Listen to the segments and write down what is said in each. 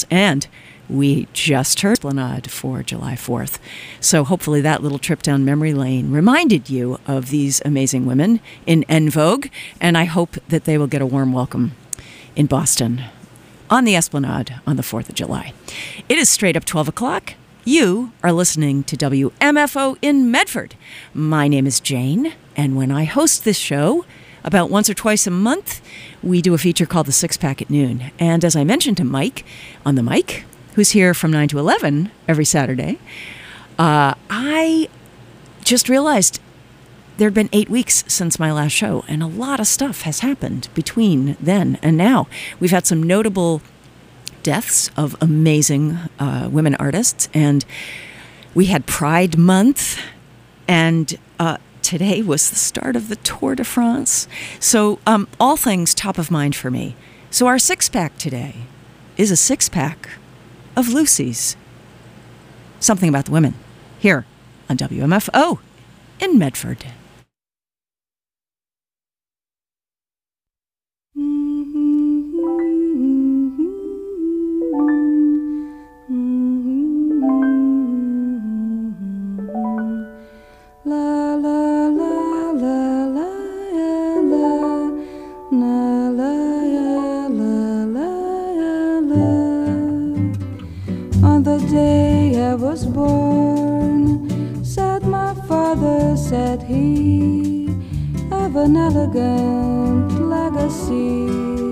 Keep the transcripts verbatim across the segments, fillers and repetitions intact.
And we just heard Esplanade for July fourth. So hopefully that little trip down memory lane reminded you of these amazing women in En Vogue, and I hope that they will get a warm welcome in Boston on the Esplanade on the fourth of July. It is straight up twelve o'clock. You are listening to W M F O in Medford. My name is Jane, and when I host this show, about once or twice a month, we do a feature called The Six Pack at Noon. And as I mentioned to Mike on the mic, who's here from nine to eleven every Saturday, uh, I just realized there had been eight weeks since my last show, and a lot of stuff has happened between then and now. We've had some notable deaths of amazing uh, women artists, and we had Pride Month, and uh, today was the start of the Tour de France. So um, all things top of mind for me. So our six-pack today is a six-pack of Lucy's. Something about the women here on W M F O in Medford. La la la la la la la la la la. On the day I was born, said my father, said he, of an elegant legacy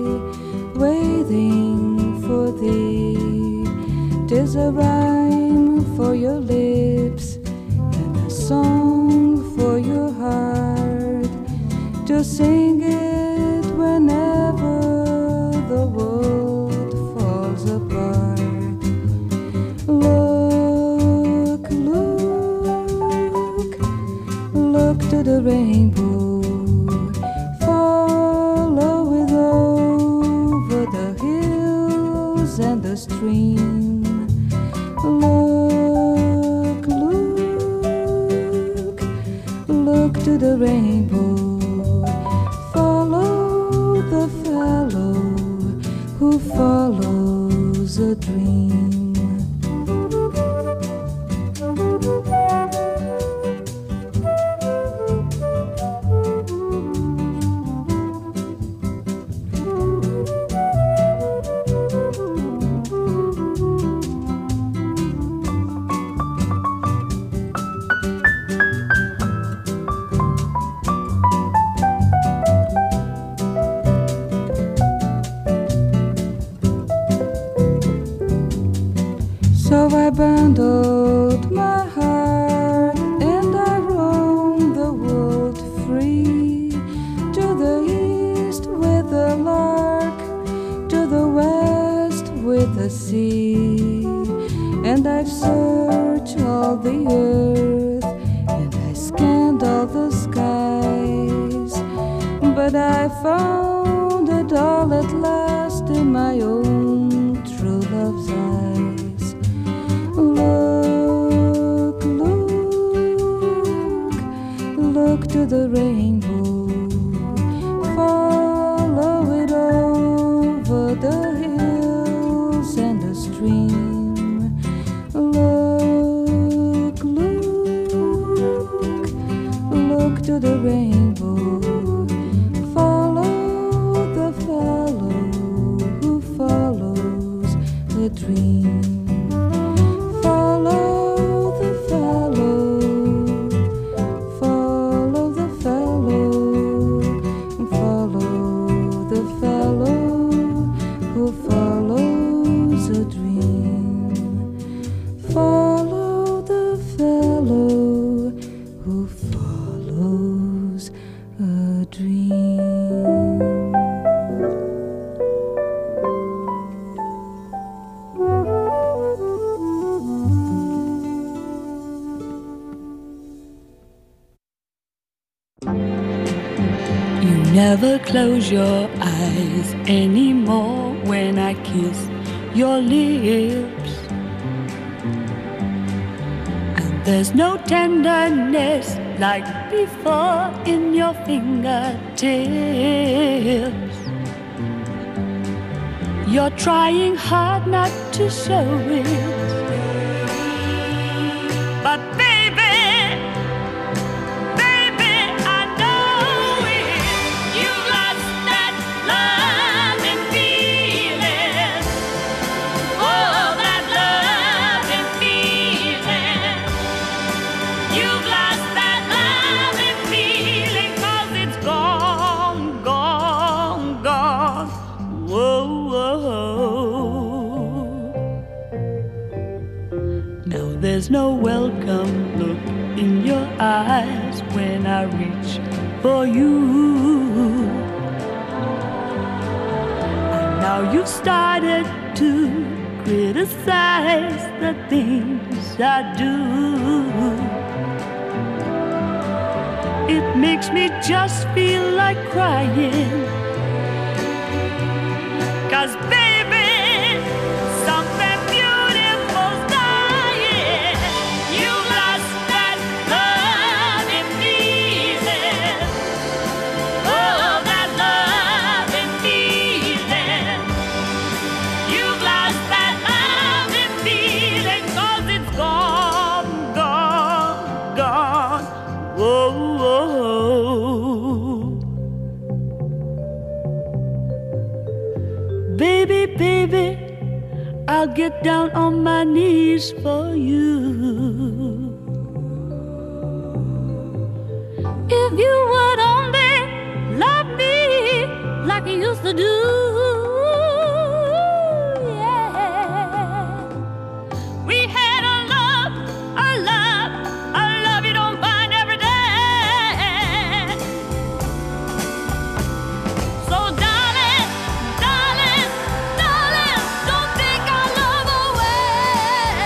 waiting for thee. 'Tis a rhyme for your lips and a song for your heart, to sing it whenever the world falls apart. Look, look, look to the rainbow, follow it over the hills and the stream. Look, look, look to the rainbow, follow the fellow who follows a dream. So I bundled my heart and I roamed the world free, to the east with the lark, to the west with the sea. And I've searched all the earth and I scanned all the skies, but I found it all at last in my own true love's eyes. Look, look, look to the rainbow, follow it over the hills and the stream. Look, look, look to the rainbow, follow the fellow who follows the dream. Never close your eyes anymore when I kiss your lips. And there's no tenderness like before in your fingertips. You're trying hard not to show it, but baby, baby, I know it. You lost that love and feeling. Oh, that love and feeling. You've lost that love and feeling, 'cause it's gone, gone, gone. Whoa, whoa. Now there's no welcome look in your eyes when I reach for you. And now you've started to criticize the things I do. It makes me just feel like crying, 'cause baby, something beautiful's dying. You lost that love and feeling. Oh, that love and feeling. You've lost that love and feeling, 'cause it's gone, gone, gone. Whoa, whoa. Baby, baby, I'll get down on my knees for you. If you would only love me like you used to do, yeah. We had a love, a love, a love you don't find every day. So darling, darling, darling, don't take our love away.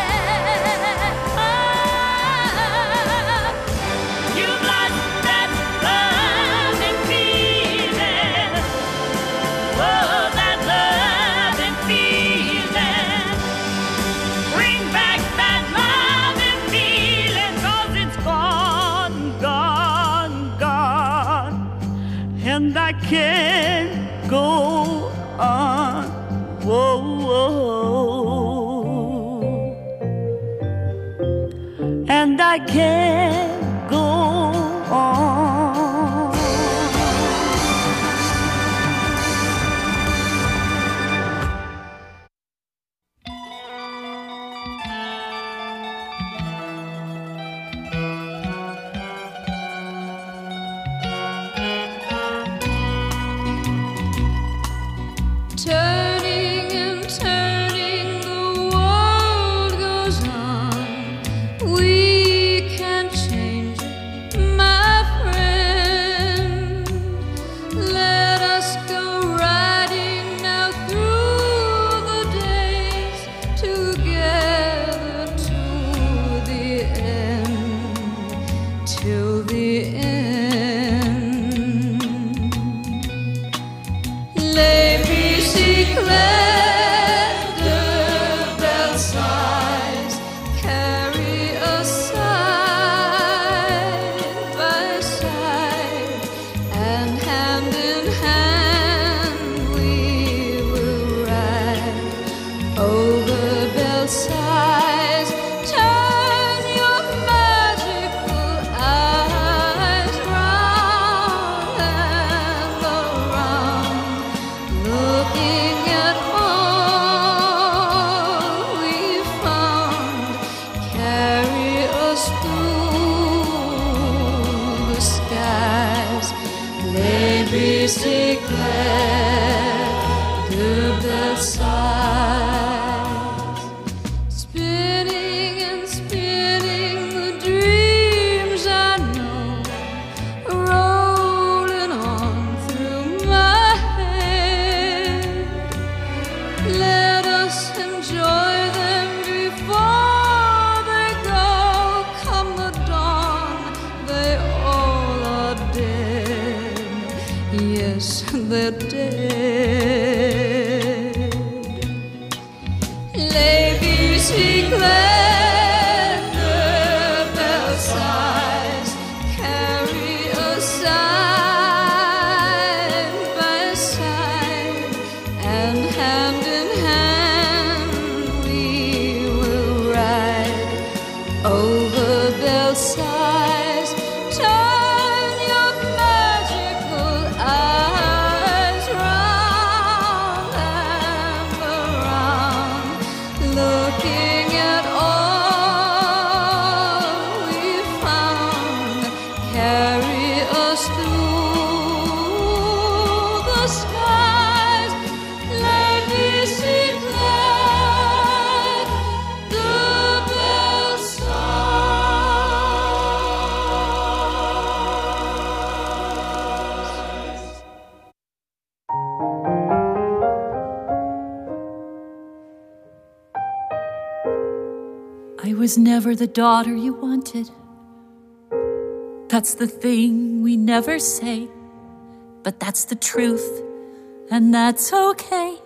You've lost that love and feeling. Oh, that love and feeling. Bring back that love and feeling, 'cause it's gone, gone, gone. And I can't go on. Whoa, whoa. And I can't go on. Turning and turning, the world goes on. We can't change it, my friend. Let us go riding now through the days together to the end, till the end. Les bicyclettes de Versailles carry us side by side, and hand in hand we will ride over Versailles. Turn your magical eyes round and around, looking at all we found. Carry us through the skies. Les bicyclettes de Versailles. Spinning and spinning the dreams I know, rolling on through my head. Let us enjoy them before they go. Come the dawn, they all are dead. Yes, they're dead. I was never the daughter you wanted. That's the thing we never say, but that's the truth, and that's okay.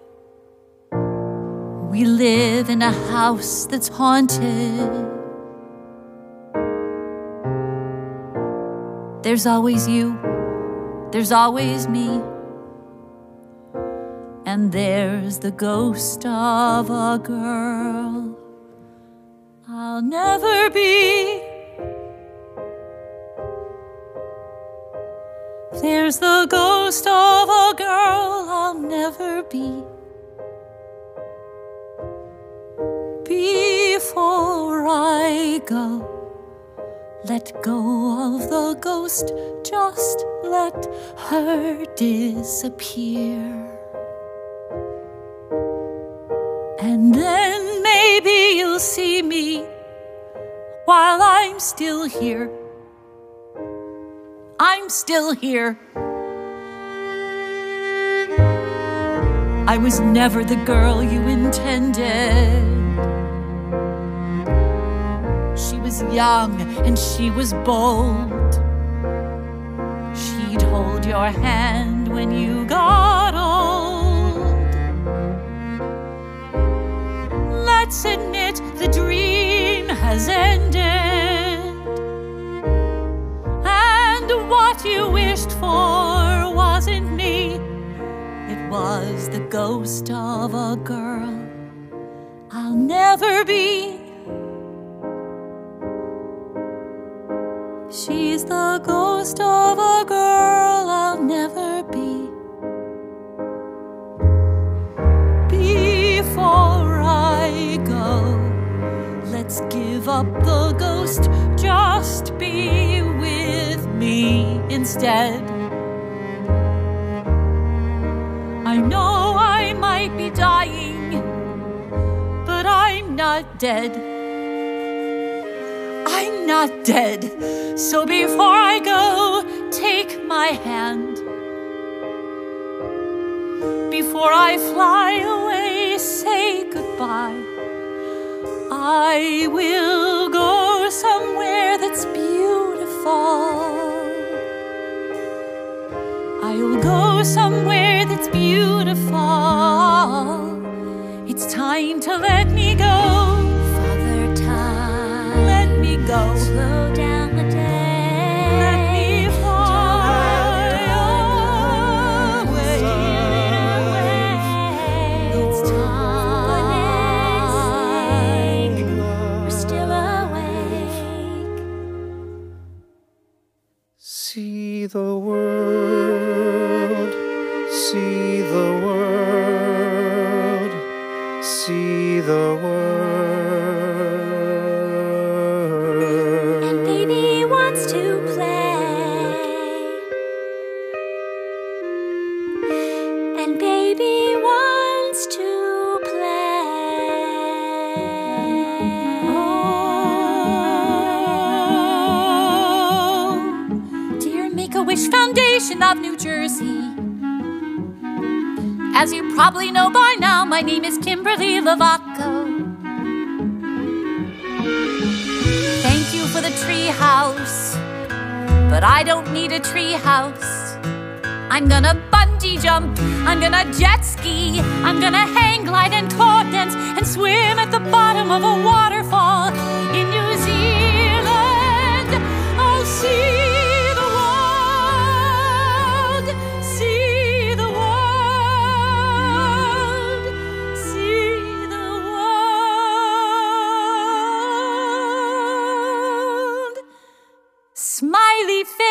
We live in a house that's haunted. There's always you, there's always me, and there's the ghost of a girl I'll never be. There's the ghost of a girl I'll never be. Before I go, let go of the ghost, just let her disappear. And then maybe you'll see me while I'm still here. I'm still here. I was never the girl you intended. She was young and she was bold. She'd hold your hand when you got old. Let's admit the dream has ended. What you wished for wasn't me. It was the ghost of a girl I'll never be. She's the ghost of a girl I'll never be. Before I go, let's give up the ghost, just be with me instead. I know I might be dying, but I'm not dead. I'm not dead. So before I go, take my hand. Before I fly away, say goodbye. I will go somewhere that's beautiful. I'll go somewhere that's beautiful. It's time to let me go. Father Time, let me go. Slow down the day. Let me fly away. It's time. We're still awake. See the world. See the world, see the world. And baby wants to play. And baby wants to play. Oh, dear Make-A-Wish Foundation of New Jersey. As you probably know by now, my name is Kimberly Lovaco. Thank you for the tree house, but I don't need a tree house. I'm gonna bungee jump, I'm gonna jet ski, I'm gonna hang glide and claw dance and swim at the bottom of a waterfall in New Zealand. I'll see the world, see the world, see the world. Smiley face.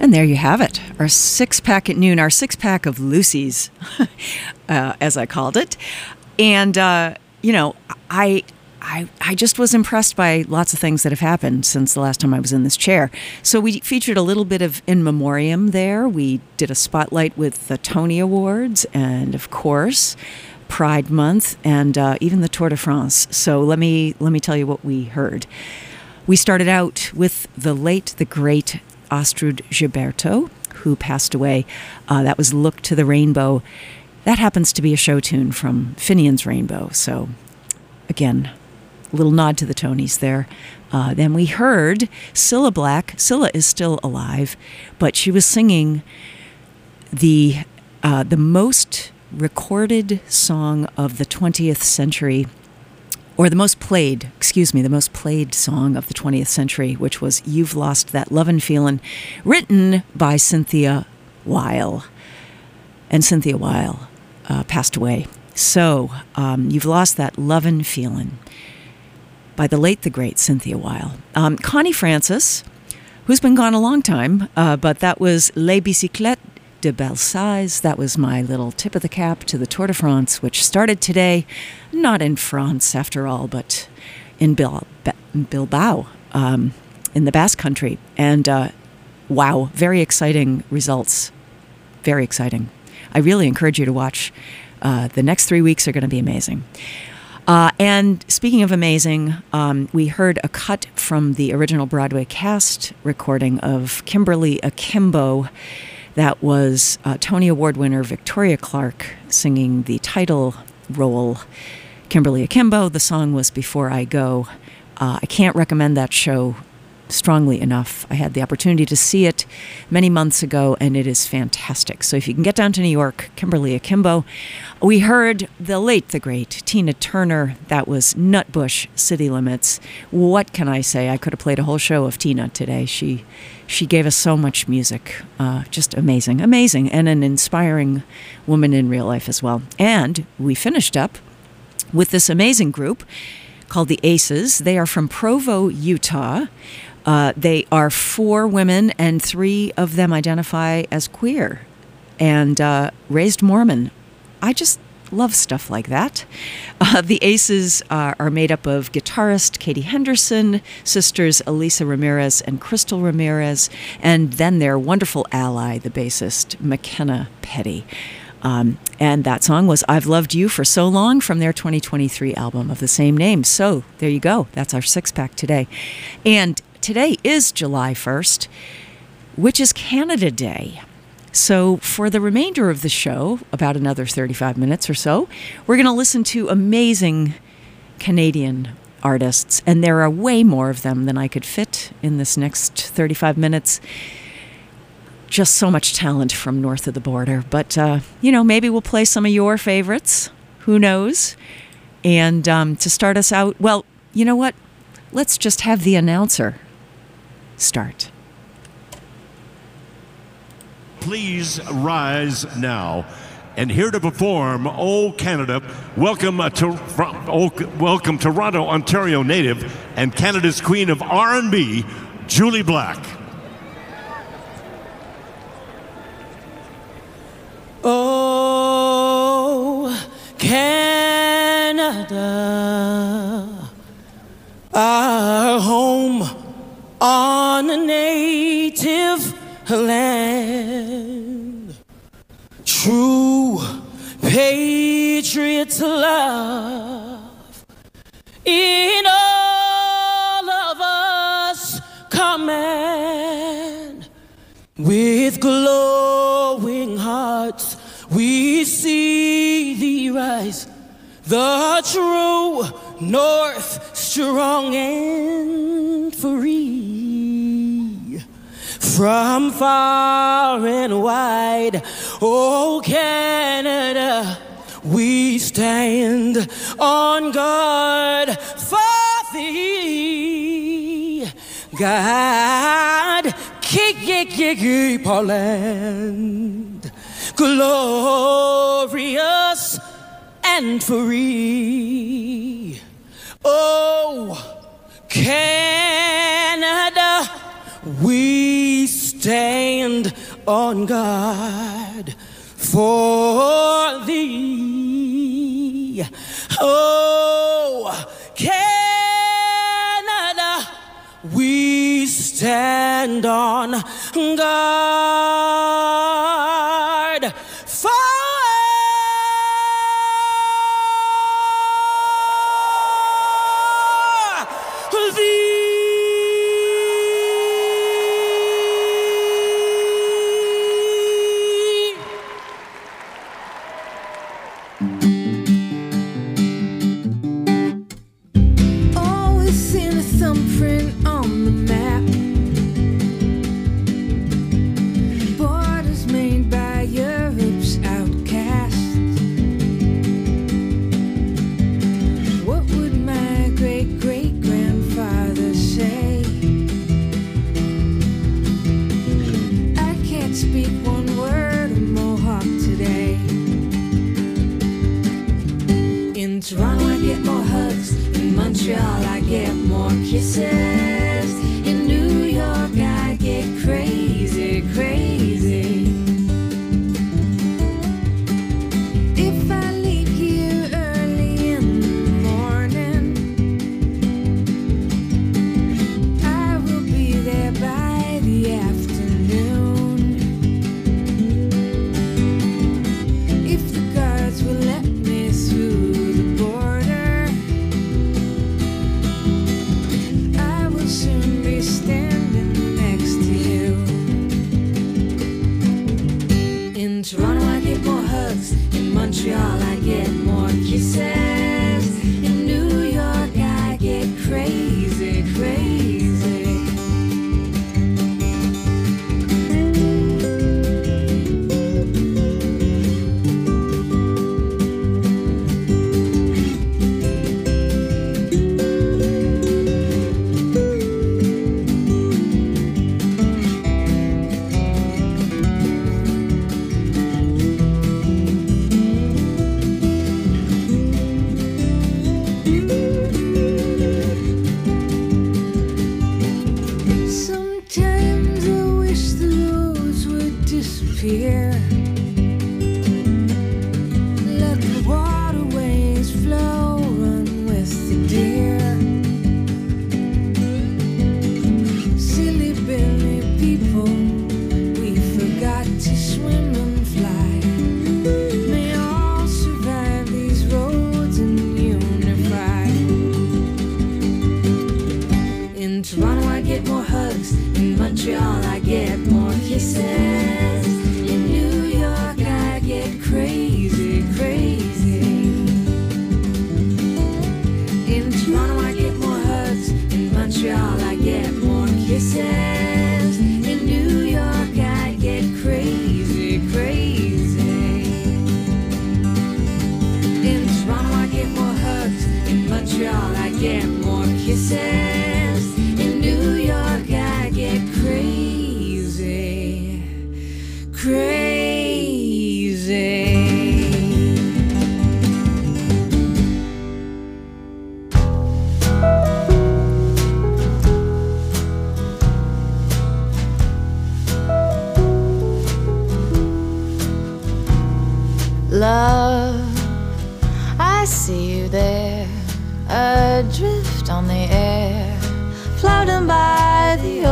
And there you have it, our six-pack at noon, our six-pack of Lucy's, uh, as I called it. And, uh, you know, I, I, I just was impressed by lots of things that have happened since the last time I was in this chair. So we featured a little bit of In Memoriam there. We did a spotlight with the Tony Awards and, of course, Pride Month and uh, even the Tour de France. So let me let me tell you what we heard. We started out with the late, the great Astrud Gilberto, who passed away. Uh, that was Look to the Rainbow. That happens to be a show tune from Finian's Rainbow. So, again, a little nod to the Tonys there. Uh, then we heard Cilla Black. Cilla is still alive, but she was singing the uh, the most recorded song of the twentieth century, or the most played, excuse me, the most played song of the twentieth century, which was You've Lost That Lovin' Feelin', written by Cynthia Weil. And Cynthia Weil uh, passed away. So, um, You've Lost That Lovin' Feelin', by the late, the great Cynthia Weil. Um, Connie Francis, who's been gone a long time, uh, but that was Les Bicyclettes de Belsize. That was my little tip of the cap to the Tour de France, which started today, not in France after all, but in Bil- Bilbao, um, in the Basque Country. And uh, wow, very exciting results. Very exciting. I really encourage you to watch. Uh, the next three weeks are going to be amazing. Uh, and speaking of amazing, um, we heard a cut from the original Broadway cast recording of Kimberly Akimbo. That was uh, Tony Award winner Victoria Clark singing the title role, Kimberly Akimbo. The song was Before I Go. Uh, I can't recommend that show strongly enough. I had the opportunity to see it many months ago, and it is fantastic. So if you can get down to New York, Kimberly Akimbo. We heard the late, the great Tina Turner. That was Nutbush City Limits. What can I say? I could have played a whole show of Tina today. She she gave us so much music. Uh, just amazing, amazing, and an inspiring woman in real life as well. And we finished up with this amazing group called the Aces. They are from Provo, Utah. Uh, they are four women, and three of them identify as queer and uh, raised Mormon. I just love stuff like that. Uh, the Aces uh, are made up of guitarist Katie Henderson, sisters Elisa Ramirez and Crystal Ramirez, and then their wonderful ally, the bassist McKenna Petty. Um, and that song was I've Loved You for So Long from their twenty twenty-three album of the same name. So there you go. That's our six-pack today. And today is July first, which is Canada Day. So for the remainder of the show, about another thirty-five minutes or so, we're going to listen to amazing Canadian artists. And there are way more of them than I could fit in this next thirty-five minutes. Just so much talent from north of the border. But, uh, you know, maybe we'll play some of your favorites. Who knows? And um, to start us out, well, you know what? Let's just have the announcer start. Please rise now. And here to perform, Oh Canada, welcome uh, to from, oh, welcome Toronto, Ontario native and Canada's Queen of R and B, Julie Black. Oh, Canada, our home on a native land, true patriots love in all of us command. With glowing hearts we see thee rise, the true North, strong and free. From far and wide, oh Canada, we stand on guard for thee. God, keep, keep, keep our land glorious and free. Oh, Canada, we stand stand on guard for thee. Oh, Canada, we stand on guard for thee. Always in a thumbprint on the map. Borders made by Europe's outcasts. What would my great-great-grandfather say? I can't speak one word of Mohawk today. In Toronto I get more hugs, in Montreal I get more kisses, in New York I get crazy, crazy. If I leave here early in the morning, I will be there by the afternoon. If the guards will let me through the border, I will soon be standing next to you. In Toronto I get more hugs, in Montreal I get more kisses, in New York I get crazy, crazy. Sometimes I wish the roads would disappear. Let the waterways flow, run with the deer. Silly Billy people, we forgot to swim and fly. May all survive these roads and unify. In Toronto I get more hugs, in Montreal I get more kisses, in New York I get crazy, crazy. In Toronto I get more hugs, in Montreal I get more kisses, in New York I get crazy, crazy. In Toronto I get more hugs, in Montreal I get more kisses, in New York I get crazy, crazy. Love, I see you there, adrift on the air, floating by the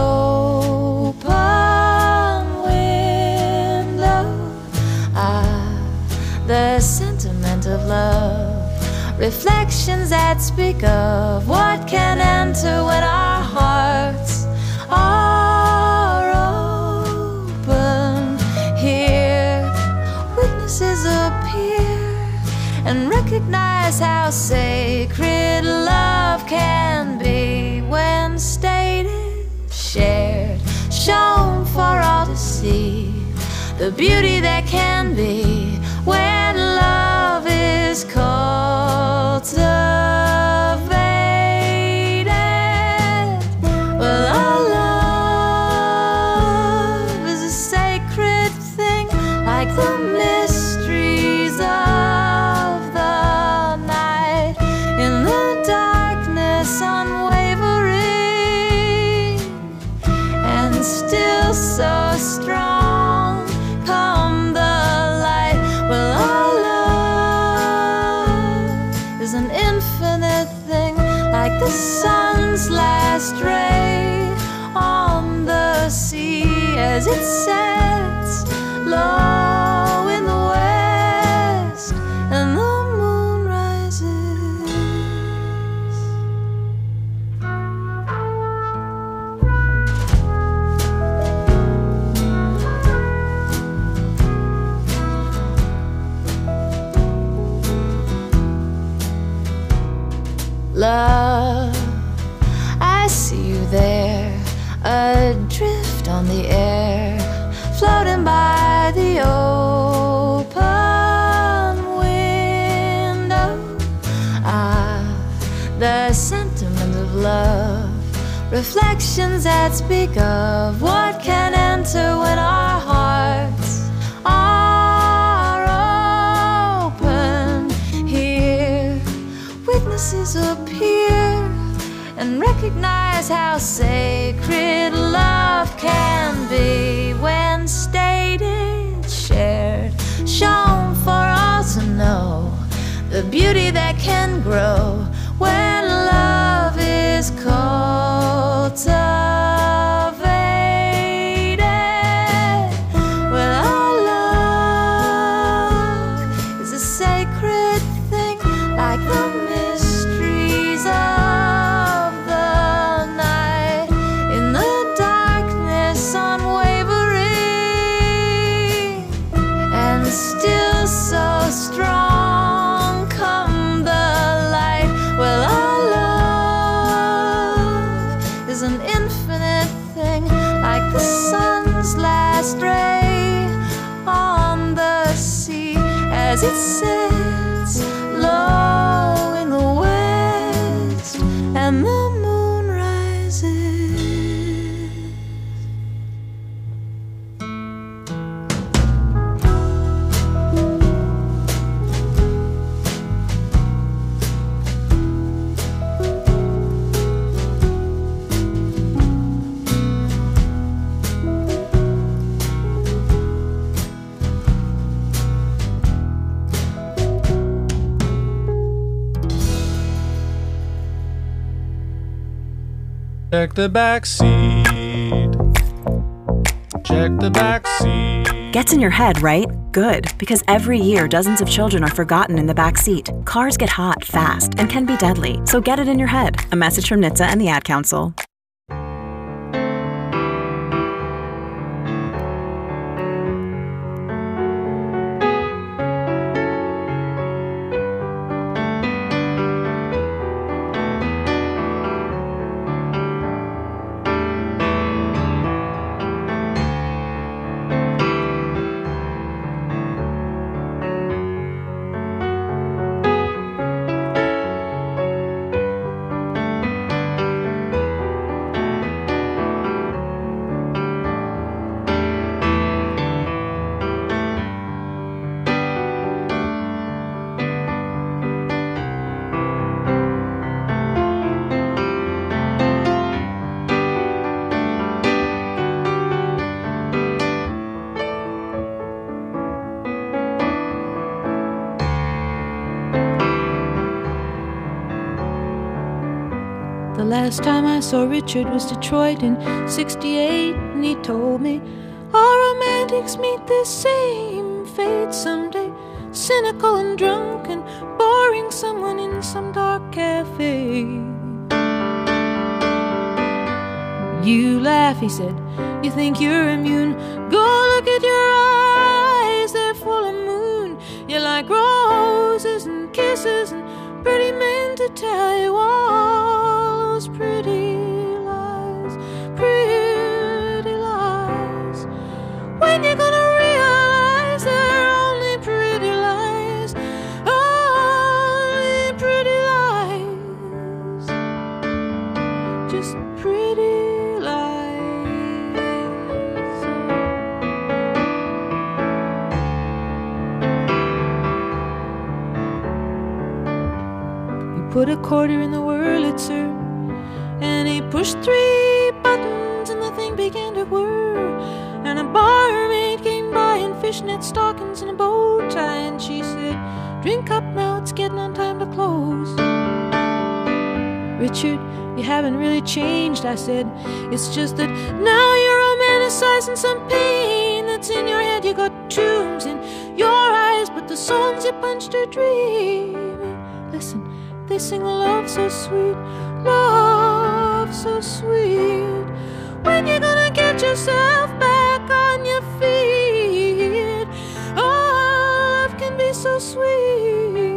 open window. Ah, the sentiment of love, reflections that speak of what can enter when our hearts are open. Here, witnesses appear and recognize how sacred love can be when stated, shared, shown for all to see. The beauty that can be when love is cultivated. Well, our love is a sacred thing, like the mysteries of the night. In the darkness, unwavering, and still so on the air, floating by the open window. Ah, the sentiment of love, reflections that speak of what can enter when our hearts are open. Here, witnesses appear and recognize how sacred love can be when stated, shared, shown for all to know. The beauty that can grow when love is cultivated. Well, our love is a sacred thing, like the mysteries of the night. In the darkness, unwavering, and still so strong come the light. Well, our love is an infinite thing, like the sun's last ray on the sea as it sets low in the west and the moon rises. Check the back seat. Check the back seat. Gets in your head, right? Good, because every year dozens of children are forgotten in the back seat. Cars get hot fast and can be deadly, so get it in your head. A message from N H T S A and the Ad Council. The last time I saw Richard was Detroit in sixty-eight, and he told me all romantics meet the same fate someday. Cynical and drunk and boring someone in some dark cafe. You laugh, he said, you think you're immune. Go look at your eyes, they're full of moon. You like roses and kisses and pretty men to tell you all those pretty lies, pretty lies. When you gonna realize they're only pretty lies, only pretty lies, just pretty lies. You put a quarter in the Wurlitzer, and he pushed three buttons and the thing began to whir. And a barmaid came by in fishnet stockings and a bow tie, and she said, drink up now, it's getting on time to close. Richard, you haven't really changed, I said. It's just that now you're romanticizing some pain that's in your head. You got tombs in your eyes, but the songs you punched are dreaming. Listen, they sing a love so sweet, love so sweet. When you gonna get yourself back on your feet? Oh, love can be so sweet,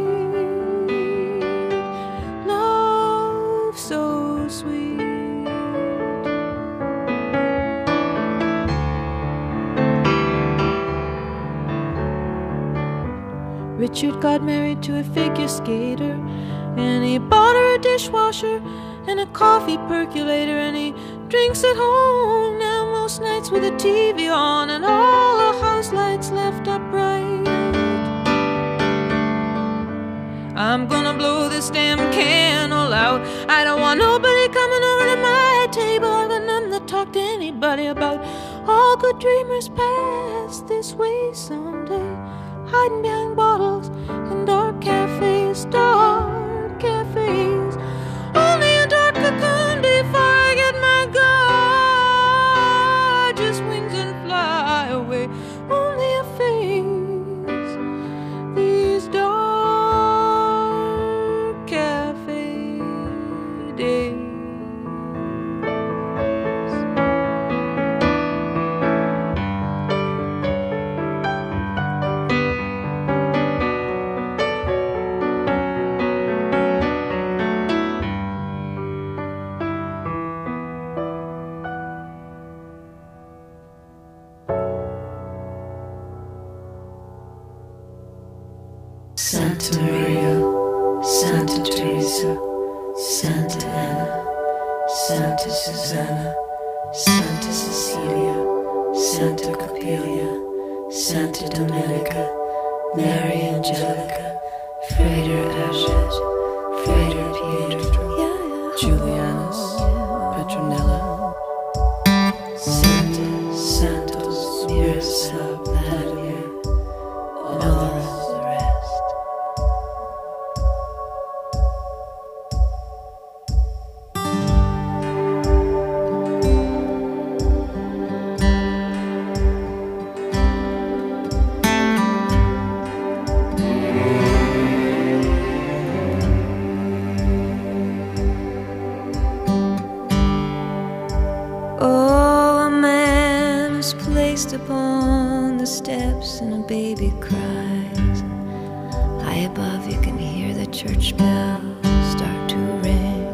love so sweet. Richard got married to a figure skater, and he bought her a dishwasher and a coffee percolator, and he drinks at home now most nights with a T V on and all the house lights left up bright. I'm gonna blow this damn candle out. I don't want nobody coming over to my table. I got nothing to talk to anybody about. All good dreamers pass this way someday, hiding behind bottles in dark cafes, dark cafes. Only a dark cocoon before I get my gorgeous wings and fly away. Only a phase, these dark cafe days. Santa Maria, Santa Teresa, Santa Anna, Santa Susanna, Santa Cecilia, Santa Capilia, Santa Domenica, Mary Angelica, Frater Ashes, Frater Pietro, Julianus, Petronella, Santa Santos, Mirza, Vladimir, and all the rest. Upon the steps and a baby cries. High above you can hear the church bells start to ring.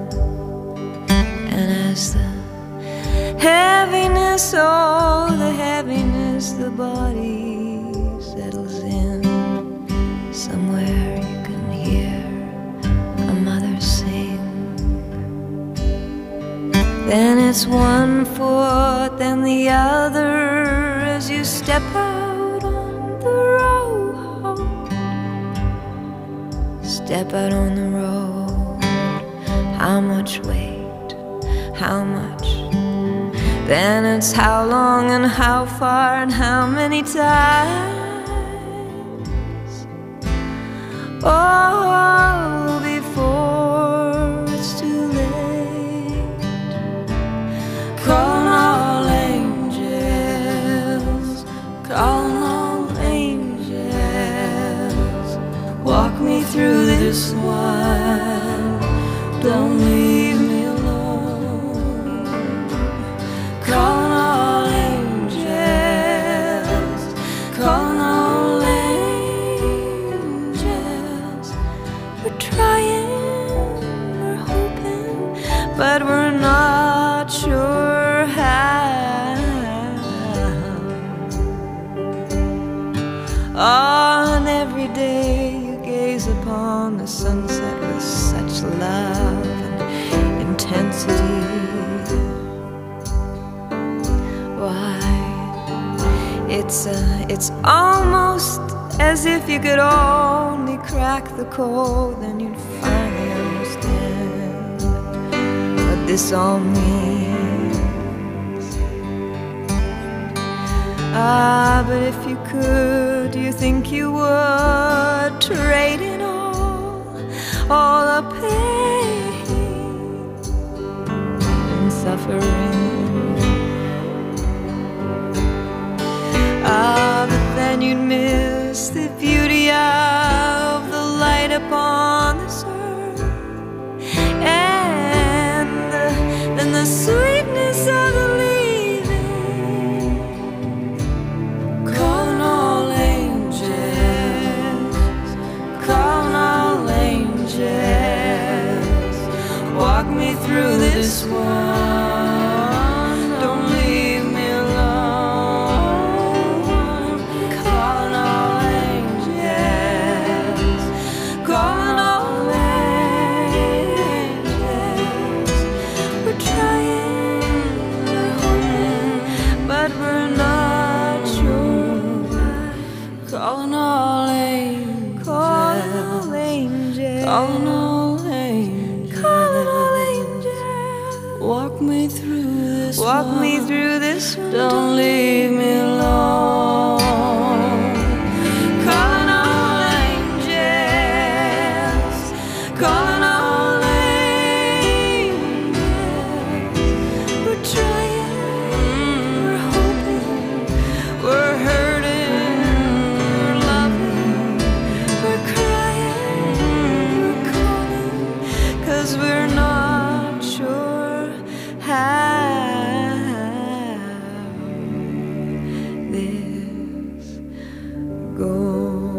And as the heaviness, oh the heaviness, the body settles in, somewhere you can hear a mother sing. Then it's one foot, then the other, as you step out on the road. Step out on the road. How much weight? How much? Then it's how long and how far and how many times. Oh, before it's too late. Call all angels, call all angels. Walk me through this one, don't leave me alone. Call all angels, call all angels. We're trying, we're hoping, but we're not sure how. Oh, and every day you gaze upon the sunset with such love and intensity. Why, it's uh, it's almost as if you could only crack the code, then you'd finally understand what this all means. Ah, but if you could, do you think you would trade in all, all the pain and suffering? Ah, but then you'd miss the beauty of the light upon this earth, and the, then the sweetness of the leaving. Calling all angels, calling all angels. Walk me through this one, don't leave me alone. Calling all angels. calling all angels, calling all angels, calling all angels, calling all angels. Walk me through this, walk one. me through this. One. Don't leave me alone. Calling all angels, calling all angels. We're trying, we're hoping, we're hurting, we're loving, we're crying, we're calling, 'cause we're not sure how this goes.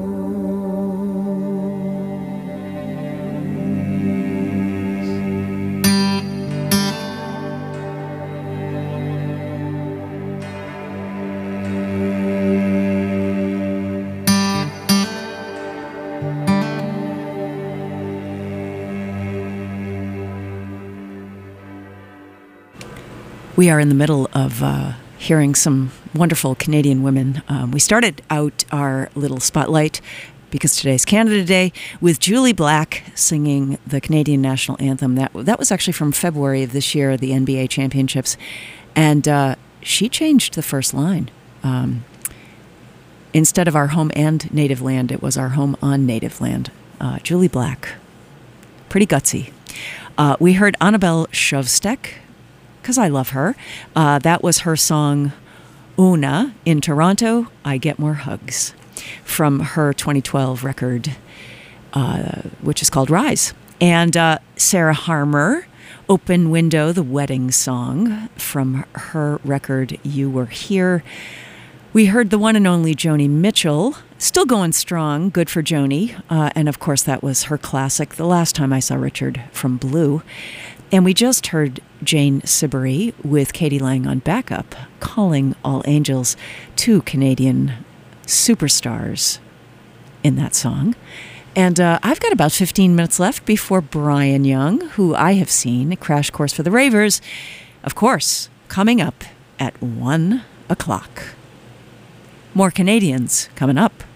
We are in the middle of uh, hearing some wonderful Canadian women. Um, we started out our little spotlight, because today's Canada Day, with Julie Black singing the Canadian National Anthem. That that was actually from February of this year, the N B A Championships. And uh, she changed the first line. Um, instead of our home and native land, it was our home on native land. Uh, Julie Black. Pretty gutsy. Uh, we heard Annabelle Shovstek, because I love her. Uh, that was her song, Una, in Toronto, I Get More Hugs, from her twenty twelve record, uh, which is called Rise. And uh, Sarah Harmer, Open Window, the wedding song, from her record, You Were Here. We heard the one and only Joni Mitchell, still going strong, good for Joni. Uh, and of course, that was her classic, The Last Time I Saw Richard, from Blue. And we just heard Jane Siberry with Katie Lang on backup, Calling All Angels, two Canadian superstars in that song. And uh, I've got about fifteen minutes left before Brian Young, who I have seen at Crash Course for the Ravers, of course, coming up at one o'clock. More Canadians coming up.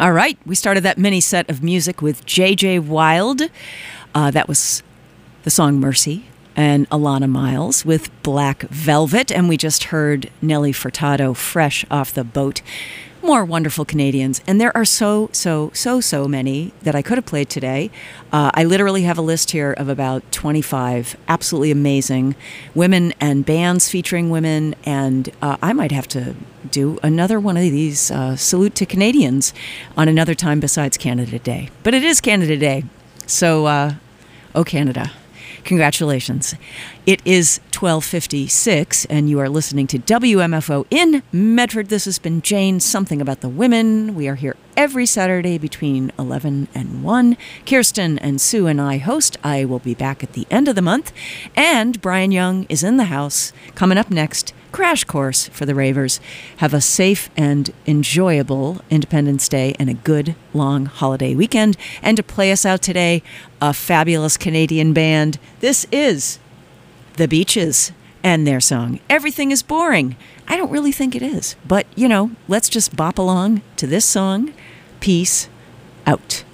All right, we started that mini set of music with J J Wild. Uh, that was the song Mercy, and Alana Miles with Black Velvet. And we just heard Nelly Furtado, Fresh Off the Boat. More wonderful Canadians. And there are so, so, so, so many that I could have played today. Uh, I literally have a list here of about twenty-five absolutely amazing women and bands featuring women. And uh, I might have to do another one of these uh, Salute to Canadians on another time besides Canada Day. But it is Canada Day. So, uh, oh, Canada. Congratulations. It is twelve fifty-six, and you are listening to W M F O in Medford. This has been Jane, Something About the Women. We are here every Saturday between eleven and one. Kirsten and Sue and I host. I will be back at the end of the month. And Brian Young is in the house. Coming up next, Crash Course for the Ravers. Have a safe and enjoyable Independence Day and a good long holiday weekend. And to play us out today, a fabulous Canadian band. This is The Beaches and their song, Everything is Boring. I don't really think it is, but, you know, let's just bop along to this song. Peace out.